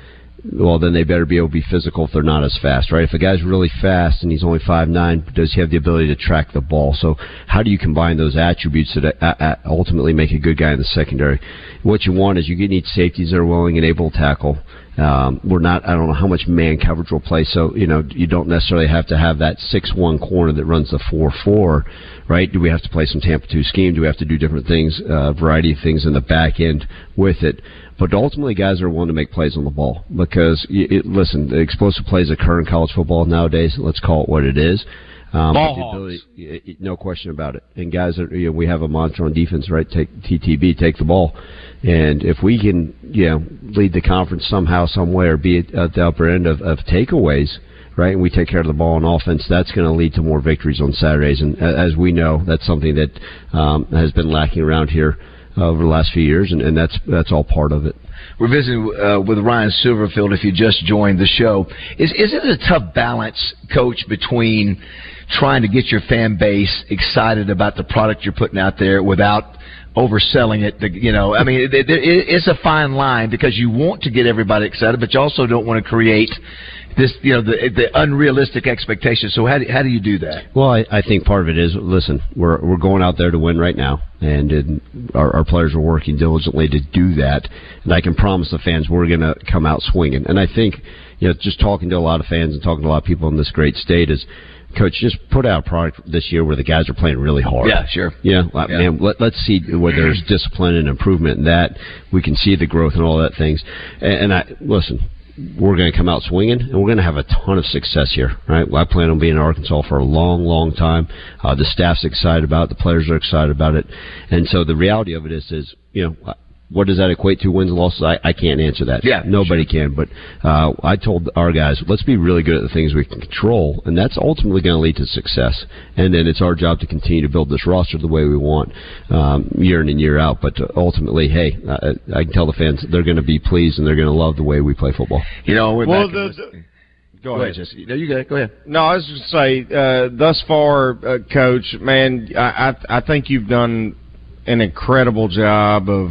well, then they better be able to be physical if they're not as fast, right? If a guy's really fast and he's only five nine, does he have the ability to track the ball? So how do you combine those attributes that uh, ultimately make a good guy in the secondary? What you want is you need safeties that are willing and able to tackle. Um, we're not, I don't know how much man coverage will play, so, you know, you don't necessarily have to have that six one corner that runs the four four, right? Do we have to play some Tampa two scheme? Do we have to do different things, a uh, variety of things in the back end with it? But ultimately, guys are willing to make plays on the ball because, it, listen, the explosive plays occur in college football nowadays. Let's call it what it is. Um, Ball the ability, no question about it. And guys, are, you know, we have a mantra on defense, right? Take T T B, take the ball. And if we can, you know, lead the conference somehow, some way, or be at the upper end of, of takeaways, right? And we take care of the ball on offense, that's going to lead to more victories on Saturdays. And as we know, that's something that um, has been lacking around here uh, over the last few years, and, and that's that's all part of it. We're visiting uh, with Ryan Silverfield. If you just joined the show, is is it a tough balance, Coach, between trying to get your fan base excited about the product you're putting out there without overselling it? To, you know, I mean, it, it, it's a fine line because you want to get everybody excited, but you also don't want to create this, you know, the, the unrealistic expectations. So how do, how do you do that? Well, I, I think part of it is, listen, we're we're going out there to win right now, and it, our, our players are working diligently to do that. And I can promise the fans we're going to come out swinging. And I think, you know, just talking to a lot of fans and talking to a lot of people in this great state is, Coach, just put out a product this year where the guys are playing really hard. Yeah, sure. Yeah, like, yeah. Man, let, let's see where there's discipline and improvement in that. We can see the growth and all that things. And, and I listen, we're going to come out swinging, and we're going to have a ton of success here, right? Well, I plan on being in Arkansas for a long, long time. Uh, the staff's excited about it. The players are excited about it. And so the reality of it is, is you know, what does that equate to, wins and losses? I, I can't answer that. Yeah, Nobody sure. can. But uh, I told our guys, let's be really good at the things we can control, and that's ultimately going to lead to success. And then it's our job to continue to build this roster the way we want, um, year in and year out. But uh, ultimately, hey, I, I can tell the fans they're going to be pleased and they're going to love the way we play football. You know, we're well, back the, in the, Go ahead, Jesse. No, you go. Go ahead. No, I was just say, uh, thus far, uh, Coach, man, I, I I think you've done an incredible job of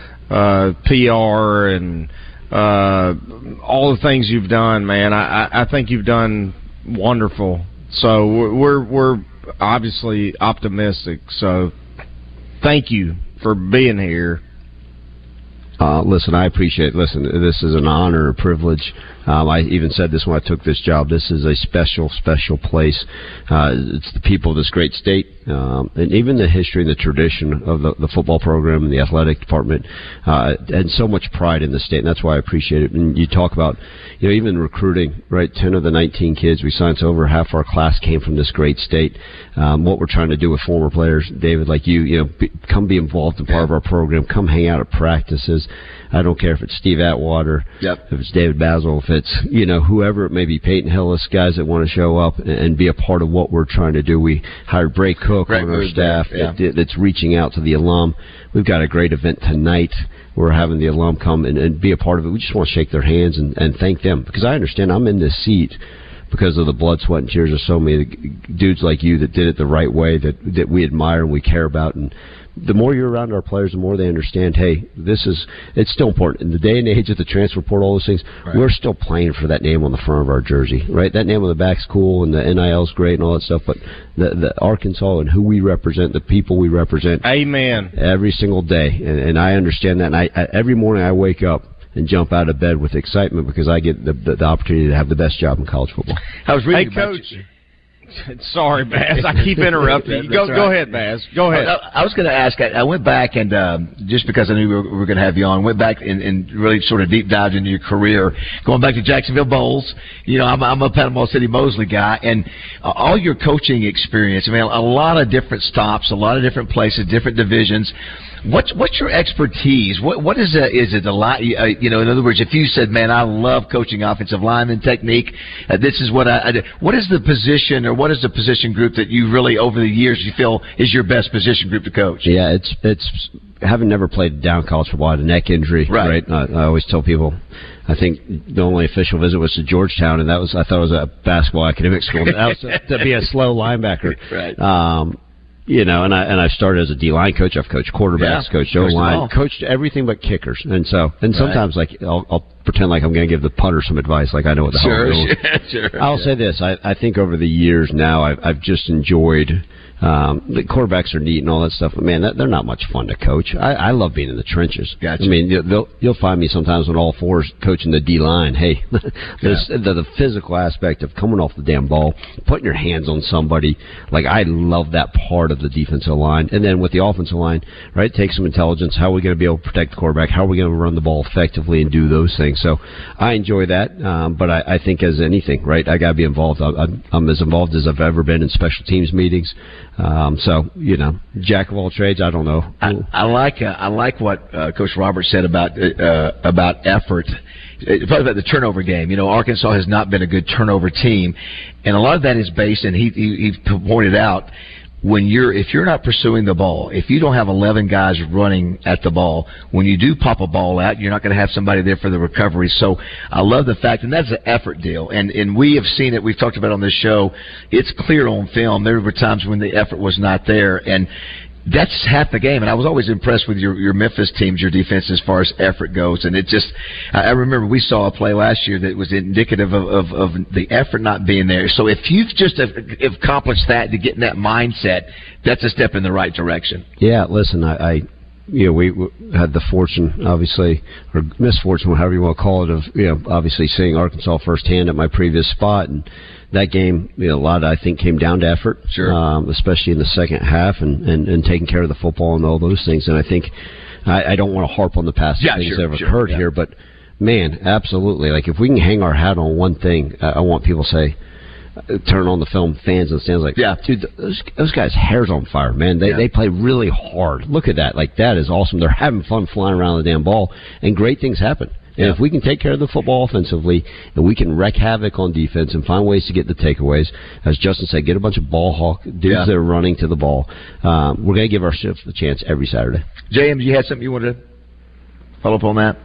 uh, P R and uh, all the things you've done, man. I, I think you've done wonderful. So we're we're obviously optimistic. So thank you for being here. Uh, listen, I appreciate it. Listen, this is an honor, a privilege. Um, I even said this when I took this job. This is a special, special place. Uh, it's the people of this great state, um, and even the history and the tradition of the, the football program and the athletic department, uh, and so much pride in the state, and that's why I appreciate it. And you talk about, you know, even recruiting, right? ten of the nineteen kids we signed, so over half our class came from this great state. Um, what we're trying to do with former players, David, like you, you know, be, come be involved in part yeah. of our program. Come hang out at practices. I don't care if it's Steve Atwater, yep. if it's David Basil, if it's, you know, whoever it may be, Peyton Hillis, guys that want to show up and, and be a part of what we're trying to do. We hired Bray Cook Great on our move staff there, yeah. that, that's reaching out to the alum. We've got a great event tonight. We're having the alum come and, and be a part of it. We just want to shake their hands and, and thank them, because I understand I'm in this seat because of the blood, sweat, and tears of so many dudes like you that did it the right way, that that we admire and we care about. And the more you're around our players, the more they understand, hey, this is, it's still important. In the day and age of the transfer portal, all those things, right. we're still playing for that name on the front of our jersey, right? That name on the back's cool, and the N I L's great and all that stuff, but the, the Arkansas and who we represent, the people we represent. Amen. Every single day. And, and I understand that. And I, I, every morning I wake up and jump out of bed with excitement because I get the, the, the opportunity to have the best job in college football. I was reading hey, about Coach. You. Sorry, Baz. I keep interrupting you. Go, right. go ahead, Baz. Go ahead. I, I was going to ask. I, I went back and um, just because I knew we were, we were going to have you on, went back and, and really sort of deep dived into your career, going back to Jacksonville Bowls. You know, I'm, I'm a Panama City Mosley guy, and uh, all your coaching experience. I mean, a lot of different stops, a lot of different places, different divisions. What's what's your expertise? What what is it? Is it a lot? Uh, you know, in other words, if you said, "Man, I love coaching offensive lineman technique," uh, this is what I, I do. What is the position, or what is the position group that you really, over the years, you feel is your best position group to coach? Yeah, it's it's having never played down college football, I had a neck injury. Right. right? I, I always tell people, I think the only official visit was to Georgetown, and that was I thought it was a basketball academic school. That was to, to be a slow linebacker. Right. Um, You know, and I and I started as a D line coach. I've coached quarterbacks, Yeah, coached O line, coached everything but kickers. And so, and Right. sometimes like I'll, I'll pretend like I'm going to give the punter some advice, like I know what the Sure, hell I'm doing. sure, sure. I'll say this: I, I think over the years now, I've, I've just enjoyed. Um, the quarterbacks are neat and all that stuff, but man, that, they're not much fun to coach. I, I love being in the trenches. Gotcha. I mean, you'll, you'll find me sometimes on all fours coaching the D line. Hey, there's the, the physical aspect of coming off the damn ball, putting your hands on somebody. Like I love that part of the defensive line, and then with the offensive line, right? Take some intelligence. How are we going to be able to protect the quarterback? How are we going to run the ball effectively and do those things? So I enjoy that, um, but I, I think as anything, right? I got to be involved. I, I'm, I'm as involved as I've ever been in special teams meetings. Um, so you know, jack of all trades. I don't know. I, I like uh, I like what uh, Coach Roberts said about uh, about effort. It's probably about the turnover game. You know, Arkansas has not been a good turnover team, and a lot of that is based. And he he, he pointed out when you're if you're not pursuing the ball, if you don't have eleven guys running at the ball, when you do pop a ball out, you're not going to have somebody there for the recovery. So I love the fact, and that's an effort deal. And and we have seen it. We've talked about it on this show. It's clear on film. There were times when the effort was not there, and that's half the game. And I was always impressed with your, your Memphis teams, your defense as far as effort goes. And it just, I remember we saw a play last year that was indicative of, of, of the effort not being there. So if you've just accomplished that to get in that mindset, that's a step in the right direction. Yeah, listen, I, I you know, we, we had the fortune, obviously, or misfortune, however you want to call it, of, you know, obviously seeing Arkansas firsthand at my previous spot. And that game, you know, a lot, I think, came down to effort, sure. um, especially in the second half and, and, and taking care of the football and all those things. And I think I, I don't want to harp on the past yeah, things sure, that have sure, occurred yeah. here, but, man, absolutely. Like, if we can hang our hat on one thing, I, I want people to say, turn on the film, fans in the stands like, yeah, dude, those, those guys' hair's on fire, man. They yeah. they play really hard. Look at that. Like, that is awesome. They're having fun flying around the damn ball, and great things happen. And yeah. if we can take care of the football offensively, and we can wreak havoc on defense and find ways to get the takeaways, as Justin said, get a bunch of ball hawk dudes yeah. that are running to the ball, um, we're going to give our shift a chance every Saturday. James, you had something you wanted to follow up on that?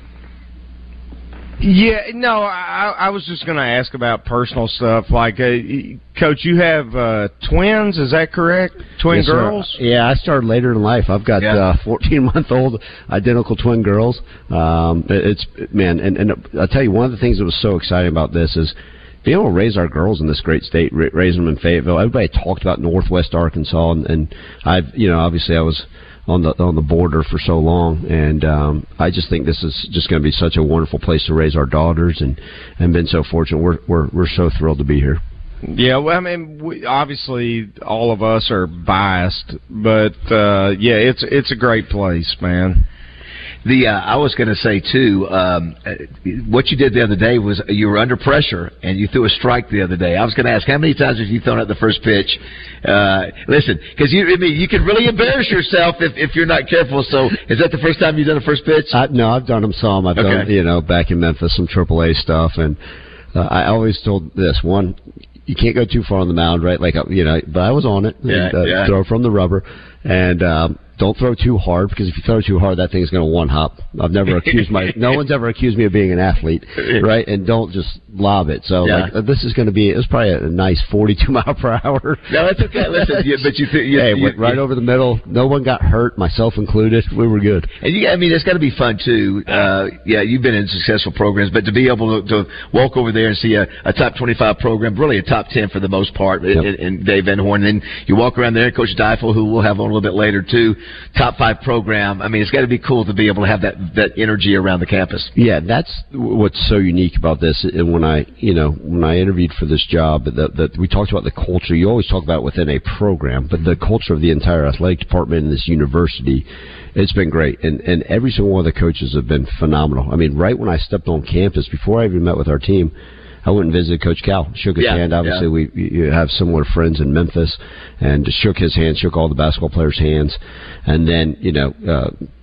Yeah, no, I, I was just going to ask about personal stuff. Like, uh, Coach, you have uh, twins, is that correct? Twin yes, girls? Sir. Yeah, I started later in life. I've got yeah. uh, fourteen-month-old identical twin girls. Um, it's, man, and, and I'll tell you, one of the things that was so exciting about this is being able to raise our girls in this great state, raising them in Fayetteville. Everybody talked about Northwest Arkansas, and, and I've, you know, obviously I was on the on the border for so long, and um, I just think this is just going to be such a wonderful place to raise our daughters, and and been so fortunate. We're we're we're so thrilled to be here. Yeah, well, I mean, we, obviously all of us are biased, but uh, yeah, it's it's a great place, man. The uh, I was going to say too, um, what you did the other day was you were under pressure and you threw a strike the other day. I was going to ask, how many times have you thrown out the first pitch? Uh, listen, because you, I mean, you can really embarrass yourself if, if you're not careful. So, is that the first time you've done a first pitch? I, no, I've done them some. I've okay. done, you know, back in Memphis, some triple A stuff, and uh, I always told this one. You can't go too far on the mound, right? Like, you know, but I was on it. Yeah, and, uh, yeah. Throw from the rubber, and um, don't throw too hard, because if you throw too hard, that thing's going to one hop. I've never accused my. No one's ever accused me of being an athlete, right? And don't just lob it. So, yeah. like, uh, this is going to be. It's probably a nice forty-two mile per hour. No, that's okay. Listen, you, but you, th- you hey, you, went right you, over the middle. No one got hurt, myself included. We were good. And you, I mean, it's got to be fun too. Uh, yeah, you've been in successful programs, but to be able to, to walk over there and see a, a top twenty-five program, really a top ten for the most part, yep. and, and Dave Van Horn. And then you walk around there, Coach Deifel, who we'll have on a little bit later too, top five program. I mean, it's got to be cool to be able to have that that energy around the campus. Yeah, that's what's so unique about this. And when I, you know, when I interviewed for this job, that, that we talked about the culture. You always talk about it within a program, but the culture of the entire athletic department in this university, it's been great. And and every single one of the coaches have been phenomenal. I mean, right when I stepped on campus, before I even met with our team, I went and visited Coach Cal, shook his yeah, hand. Obviously, yeah. we you have similar friends in Memphis, and shook his hand, shook all the basketball players' hands, and then you know uh,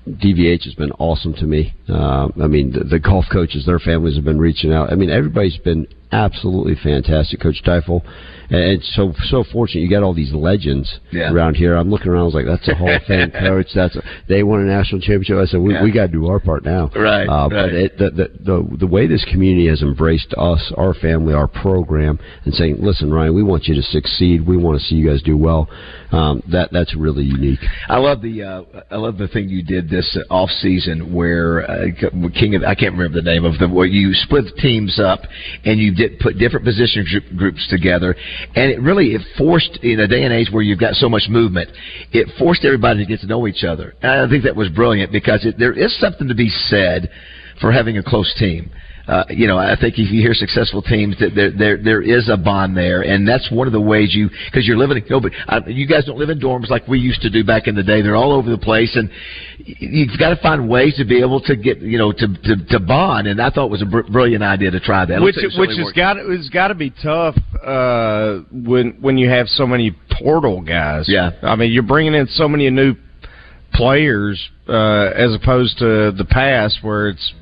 D V H has been awesome to me. Uh, I mean, the, the golf coaches, their families have been reaching out. I mean, everybody's been absolutely fantastic. Coach Teufel, and it's so so fortunate. You got all these legends yeah. around here. I'm looking around. I was like, that's a Hall of Fame coach. That's a, they won a national championship. I said, we yeah. we got to do our part now. Right. Uh, right. But it, the, the the the way this community has embraced us, our family, our program, and saying, listen, Ryan, we want you to succeed. We want to see you guys do well. Um, that that's really unique. I love the uh, I love the thing you did this off season where uh, King of I can't remember the name of them where you split the teams up and you did put different position group, groups together, and it really it forced in a day and age where you've got so much movement, it forced everybody to get to know each other. And I think that was brilliant because it, there is something to be said for having a close team. Uh, you know, I think if you hear successful teams, that there there there is a bond there, and that's one of the ways you because you're living. You know, but uh, you guys don't live in dorms like we used to do back in the day. They're all over the place, and you've got to find ways to be able to get you know to to, to bond. And I thought it was a br- brilliant idea to try that. Which which has got it's got to be tough uh, when when you have so many portal guys. Yeah, I mean you're bringing in so many new players uh, as opposed to the past where it's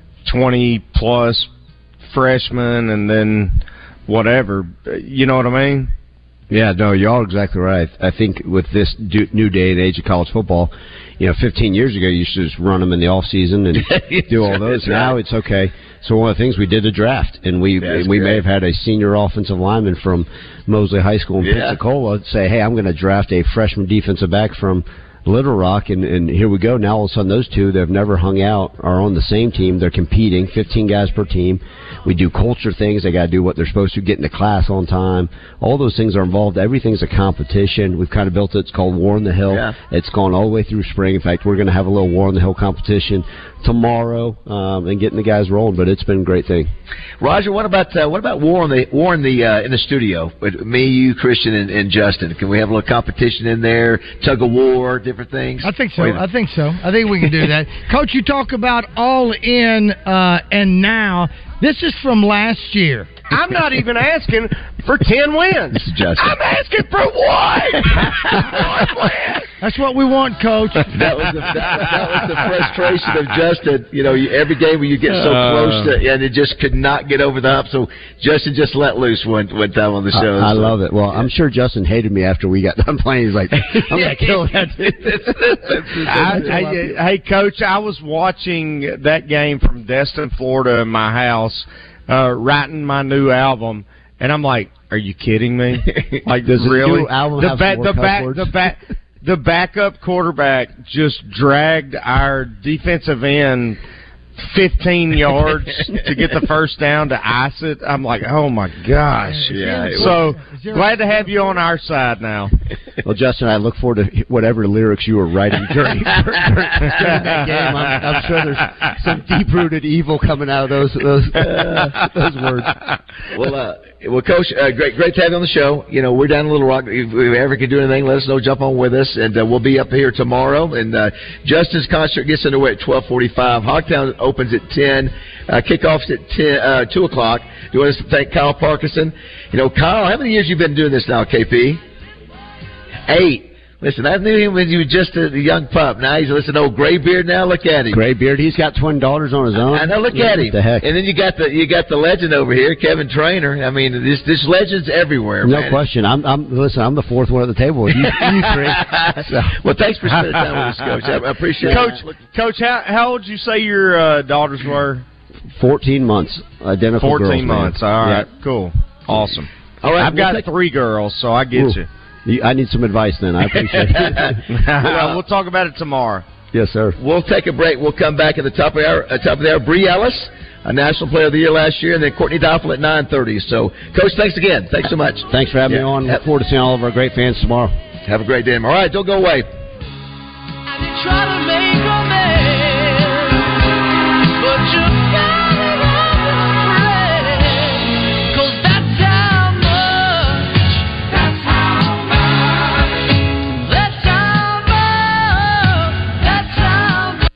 twenty plus freshmen and then whatever. You know what I mean? Yeah, no, you're all exactly right. I think with this do, new day and age of college football, you know, fifteen years ago, you used to just run them in the off season and do all those. Now it's okay. So one of the things we did a draft, and we That's we great. may have had a senior offensive lineman from Mosley High School in Yeah. Pensacola say, "Hey, I'm going to draft a freshman defensive back from Little Rock," and, and here we go. Now all of a sudden, those two that have never hung out are on the same team. They're competing, fifteen guys per team. We do culture things. They got to do what they're supposed to, get into class on time. All those things are involved. Everything's a competition. We've kind of built it. It's called War on the Hill. Yeah. It's gone all the way through spring. In fact, we're going to have a little War on the Hill competition tomorrow um, and getting the guys rolling. But it's been a great thing. Roger, what about uh, what about war in the war in the uh, in the studio? With me, you, Christian, and, and Justin. Can we have a little competition in there? Tug of war, different things. I think so. I think so. I think we can do that. Coach, you talk about all in uh, and now. This is from last year. I'm not even asking for ten wins. This is Justin. I'm asking for one. one win. That's what we want, Coach. That was the, that, that was the frustration of Justin. You know, you, every game where you get so Uh, close to, and it just could not get over the hump. So Justin just let loose one one time on the show. I, I so. love it. Well, I'm sure Justin hated me after we got done playing. He's like, I'm going to kill that dude. I, I, hey, Coach, I was watching that game from Destin, Florida, in my house, uh, writing my new album, and I'm like, "Are you kidding me? Like, Does the really?" new album the have ba- some the more back, cuss words? the back, the backup quarterback just dragged our defensive end fifteen yards to get the first down to ice it. I'm like, oh my gosh. Yeah. it So there- glad to have you on our side now. Well, Justin, I look forward to whatever lyrics you were writing during, during that game. I'm, I'm sure there's some deep-rooted evil coming out of those those uh, those words. Well, uh, well, Coach, uh, great, great to have you on the show. You know, we're down in Little Rock. If we ever can do anything, let us know. Jump on with us, and uh, we'll be up here tomorrow. And uh, Justin's concert gets underway at twelve forty-five. Hogtown opens at ten. Uh, kickoffs at ten, uh, two o'clock. Do you want us to thank Kyle Parkinson? You know, Kyle, how many years you been doing this now, K P? Eight. Listen, I knew him when you were just a young pup. Now he's listen, old gray beard. Now look at him. Gray beard. He's got twin daughters on his own. I know. Look Yeah, at what him. the heck? And then you got the you got the legend over here, Kevin Trainer. I mean, this this legend's everywhere. No man. question. I'm, I'm listen. I'm the fourth one at the table. You, you three. So. Well, thanks for spending time with us, Coach. I, I appreciate Coach, it. Coach, how how old did you say your uh, daughters were? Fourteen months. Identical Fourteen girls, months. man. All right, Yeah. cool, awesome. All right, I've we'll got take- three girls, so I get Ooh. you. You- I need some advice then. I appreciate it. Well, we'll talk about it tomorrow. Yes, sir. We'll take a break. We'll come back at the top of the hour. Uh, top of the hour, Bree Ellis, a National Player of the Year last year, and then Courtney Doppel at nine thirty. So, Coach, thanks again. Thanks so much. Thanks for having Yeah. me on. Look forward to seeing all of our great fans tomorrow. Have a great day. All right, don't go away. Try to make amends, but you gotta run afraid, 'cause that's how much, that's how much, that's how much, that's how much.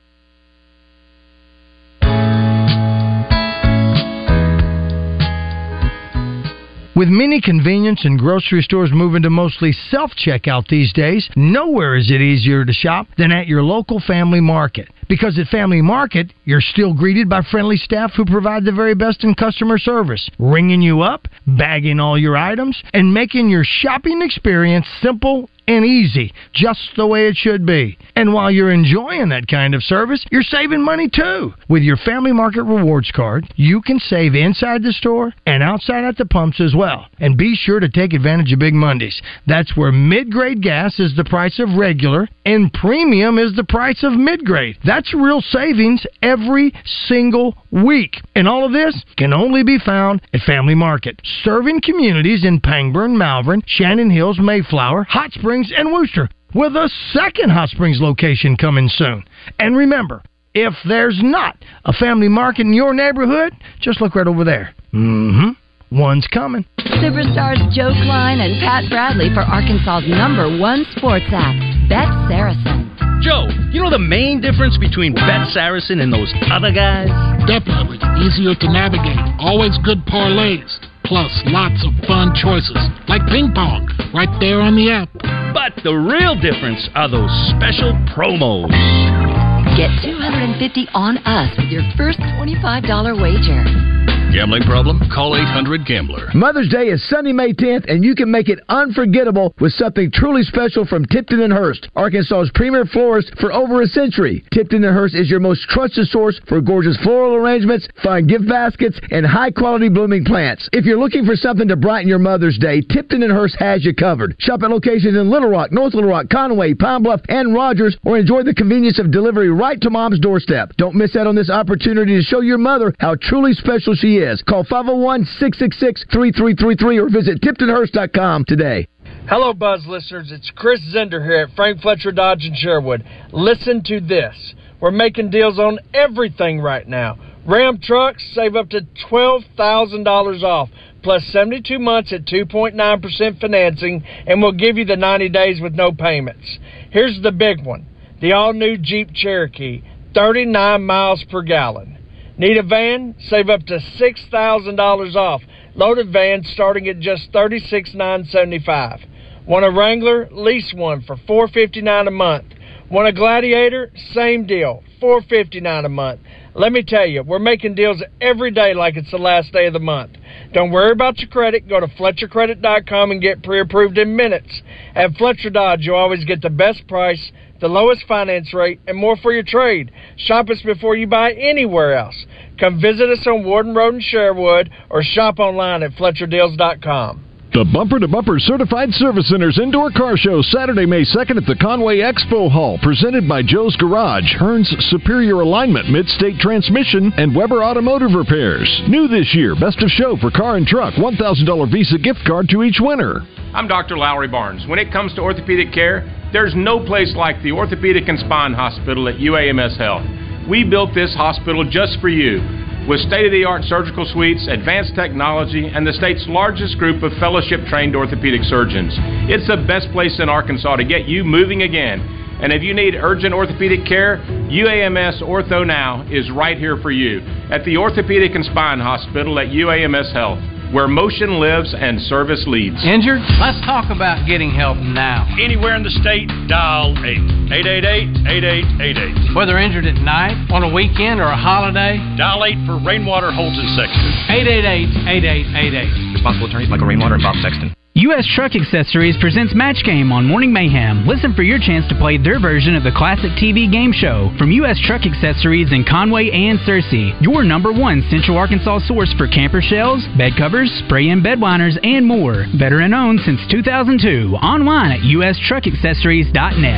With many convenience and grocery stores moving to mostly self-checkout these days, nowhere is it easier to shop than at your local Family Market. Because at Family Market, you're still greeted by friendly staff who provide the very best in customer service, ringing you up, bagging all your items, and making your shopping experience simple and easy, just the way it should be. And while you're enjoying that kind of service, you're saving money too. With your Family Market Rewards card, you can save inside the store and outside at the pumps as well. And be sure to take advantage of Big Mondays. That's where mid-grade gas is the price of regular and premium is the price of mid-grade. That's real savings every single week. And all of this can only be found at Family Market, serving communities in Pangburn, Malvern, Shannon Hills, Mayflower, Hot Springs, and Worcester, with a second Hot Springs location coming soon. And remember, if there's not a Family Market in your neighborhood, just look right over there. Mm-hmm. One's coming. Superstars Joe Klein and Pat Bradley for Arkansas's number one sports app, Bet Saracen. Joe, you know the main difference between Bet Saracen and those other guys? Definitely. Easier to navigate. Always good parlays. Plus lots of fun choices. Like ping pong. Right there on the app. But the real difference are those special promos. Get two hundred fifty dollars on us with your first twenty-five dollars wager. Gambling problem? Call eight hundred gambler. Mother's Day is Sunday, May tenth, and you can make it unforgettable with something truly special from Tipton and Hurst, Arkansas's premier florist for over a century. Tipton and Hurst is your most trusted source for gorgeous floral arrangements, fine gift baskets, and high-quality blooming plants. If you're looking for something to brighten your Mother's Day, Tipton and Hurst has you covered. Shop at locations in Little Rock, North Little Rock, Conway, Pine Bluff, and Rogers, or enjoy the convenience of delivery right to Mom's doorstep. Don't miss out on this opportunity to show your mother how truly special she is. Call five oh one, six six six, three three three three or visit tipton hurst dot com today. Hello, Buzz listeners. It's Chris Zender here at Frank Fletcher Dodge in Sherwood. Listen to this. We're making deals on everything right now. Ram trucks save up to twelve thousand dollars off, plus seventy-two months at two point nine percent financing, and we'll give you the ninety days with no payments. Here's the big one. The all-new Jeep Cherokee, thirty-nine miles per gallon. Need a van? Save up to six thousand dollars off. Loaded vans starting at just thirty-six thousand nine hundred seventy-five dollars. Want a Wrangler? Lease one for four hundred fifty-nine dollars a month. Want a Gladiator? Same deal, four hundred fifty-nine dollars a month. Let me tell you, we're making deals every day like it's the last day of the month. Don't worry about your credit. Go to Fletcher Credit dot com and get pre-approved in minutes. At Fletcher Dodge, you always get the best price, the lowest finance rate, and more for your trade. Shop us before you buy anywhere else. Come visit us on Warden Road in Sherwood or shop online at Fletcher Deals dot com. The Bumper to Bumper Certified Service Center's Indoor Car Show, Saturday, May second at the Conway Expo Hall, presented by Joe's Garage, Hearn's Superior Alignment, Mid-State Transmission, and Weber Automotive Repairs. New this year, Best of Show for car and truck, one thousand dollars Visa gift card to each winner. I'm Doctor Lowry Barnes. When it comes to orthopedic care, there's no place like the Orthopedic and Spine Hospital at U A M S Health. We built this hospital just for you, with state-of-the-art surgical suites, advanced technology, and the state's largest group of fellowship-trained orthopedic surgeons. It's the best place in Arkansas to get you moving again. And if you need urgent orthopedic care, U A M S Ortho Now is right here for you at the Orthopedic and Spine Hospital at U A M S Health, where motion lives and service leads. Injured? Let's talk about getting help now. Anywhere in the state, dial eight. eight eight eight, eight eight eight eight. Whether injured at night, on a weekend, or a holiday, dial eight for Rainwater Holton Sexton. eight eight eight, eight eight eight eight. Responsible attorneys Michael Rainwater and Bob Sexton. U S Truck Accessories presents Match Game on Morning Mayhem. Listen for your chance to play their version of the classic T V game show from U S Truck Accessories in Conway and Searcy. Your number one Central Arkansas source for camper shells, bed covers, spray-in bed liners, and more. Veteran owned since two thousand two. Online at U S truck accessories dot net.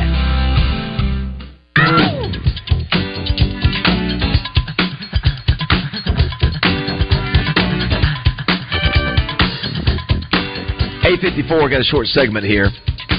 eight fifty-four, got a short segment here.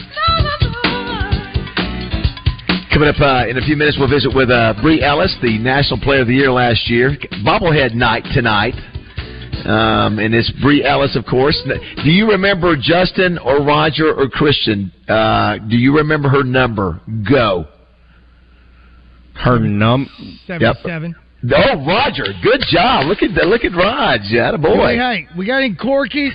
Coming up uh, in a few minutes, we'll visit with uh, Bree Ellis, the National Player of the Year last year. Bobblehead night tonight. Um, and it's Bree Ellis, of course. Do you remember Justin or Roger or Christian? Uh, do you remember her number? Go. Her num... seventy-seven. Yep. Oh, Roger, good job. Look at look at Raj. Yeah, boy. Hey, hey, we got any corkies?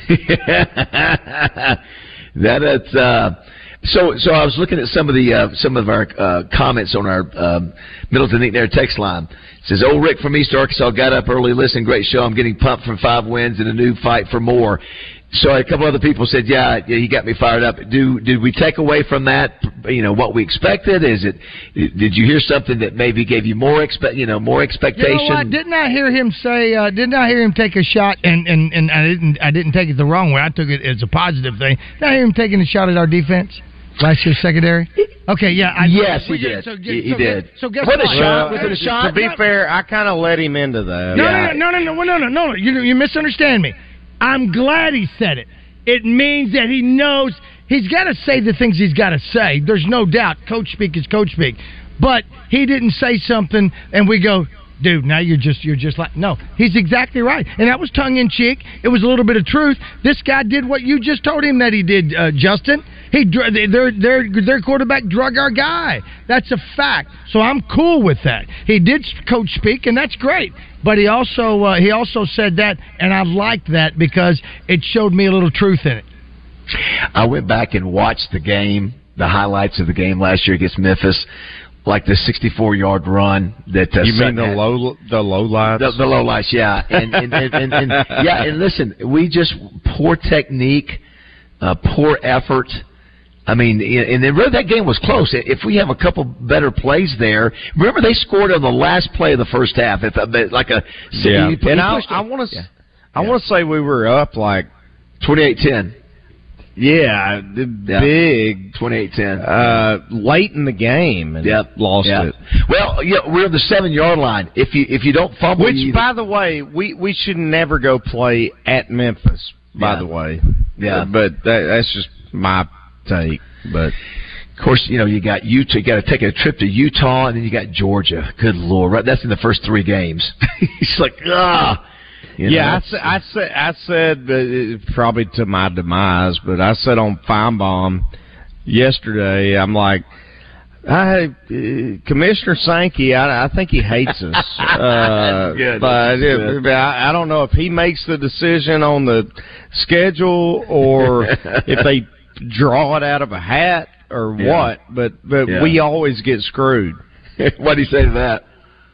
that it's uh, so. So I was looking at some of the uh, some of our uh, comments on our um, Middleton Air text line. It says, "Old Rick from East Arkansas got up early. Listen, great show. I'm getting pumped from five wins and a new fight for more." So a couple other people said, "Yeah, he got me fired up." Do did we take away from that, you know, what we expected? Is it? Did you hear something that maybe gave you more expect, you know, more expectation? You know what? Didn't I hear him say? Uh, didn't I hear him take a shot? And, and, and I didn't. I didn't take it the wrong way. I took it as a positive thing. Did I hear him taking a shot at our defense last year's secondary? Okay, yeah. I, yes, we he did. So, he, he so, did. So guess what? what? A shot? Well, Was it a shot? To be fair, I kind of let him into that. No, yeah. no, no, no, no, no, no, no, no. You, you misunderstand me. I'm glad he said it. It means that he knows he's got to say the things he's got to say. There's no doubt. Coach speak is coach speak. But he didn't say something, and we go, dude, now you're just you're just like, no. He's exactly right. And that was tongue-in-cheek. It was a little bit of truth. This guy did what you just told him that he did, uh, Justin. He their their their quarterback drug our guy. That's a fact. So I'm cool with that. He did coach speak, and that's great. But he also uh, he also said that, and I liked that because it showed me a little truth in it. I went back and watched the game, the highlights of the game last year against Memphis, like the sixty-four yard run that uh, you mean Sutton the had. low the low lights, the, the low lights, yeah, and and, and, and, and yeah, and listen, we just poor technique, uh, poor effort. I mean, and then really that game was close. If we have a couple better plays there, remember they scored on the last play of the first half. If like a yeah, he, and he I, I want to, yeah. I want to say we were up like twenty-eight ten. Yeah, yeah. big twenty-eight ten. Uh, late in the game, and yep. lost yep. it. Well, yeah, we're on the seven yard line. If you if you don't fumble, which you by the way, we we should never go play at Memphis. By yeah. the way, yeah, but that, that's just my take. But of course, you know you got Utah. You got to take a trip to Utah, and then you got Georgia. Good Lord, right? That's in the first three games. It's like ah. You yeah, know, I, sa- I said, I said, uh, probably to my demise, but I said on Feinbaum yesterday, I'm like, I, uh, Commissioner Sankey, I, I think he hates us. Uh, good. But it, I, I don't know if he makes the decision on the schedule or if they draw it out of a hat or yeah. what. But but yeah. we always get screwed. What did he say to that?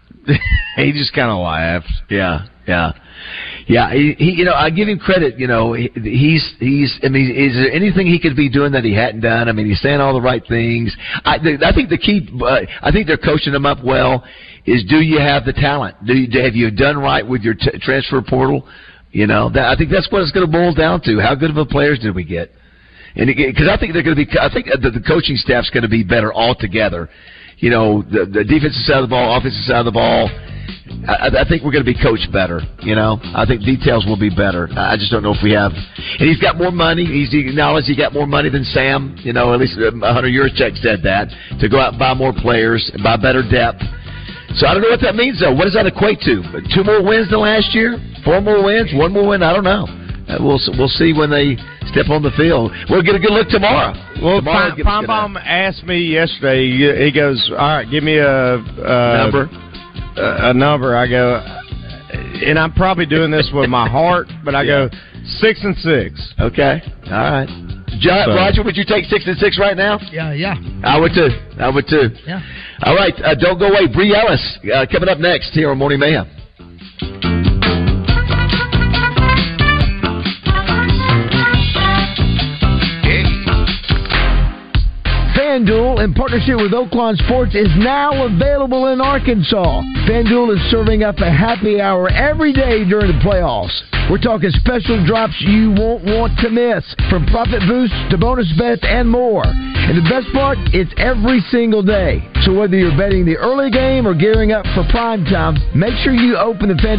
He just kind of laughed. Yeah, yeah, yeah. He, he, you know, I give him credit. You know, he, he's he's. I mean, is there anything he could be doing that he hadn't done? I mean, he's saying all the right things. I, the, I think the key. Uh, I think they're coaching him up well. Is do you have the talent? Do you, have you done right with your t- transfer portal? You know, that, I think that's what it's going to boil down to. How good of a players did we get? And because I think they're going to be. I think the, the coaching staff's going to be better altogether. You know, the, the defensive side of the ball, offensive side of the ball. I, I think we're going to be coached better. You know, I think details will be better. I just don't know if we have. And he's got more money. He's acknowledged he got more money than Sam. You know, at least Hunter Yurchek said that to go out and buy more players, and buy better depth. So I don't know what that means though. What does that equate to? Two more wins than last year? Four more wins? One more win? I don't know. Uh, we'll we'll see when they step on the field. We'll get a good look tomorrow. Well, tomorrow Feinbaum asked me yesterday. He goes, "All right, give me a, a number." A, a number. I go, and I'm probably doing this with my heart, but I yeah. go six and six. Okay, all right. John, so. Roger, would you take six and six right now? Yeah, yeah. I would too. I would too. Yeah. All right, uh, don't go away. Bree Ellis uh, coming up next here on Morning Mayhem. FanDuel, in partnership with Oaklawn Sports, is now available in Arkansas. FanDuel is serving up a happy hour every day during the playoffs. We're talking special drops you won't want to miss, from profit boosts to bonus bets and more. And the best part, it's every single day. So whether you're betting the early game or gearing up for prime time, make sure you open the FanDuel